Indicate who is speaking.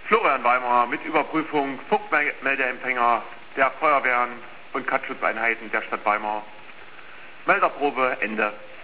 Speaker 1: Florian Weimer mit Überprüfung Funkmeldeempfänger der Feuerwehren und Katzschutzeinheiten der Stadt Weimar. Melderprobe Ende.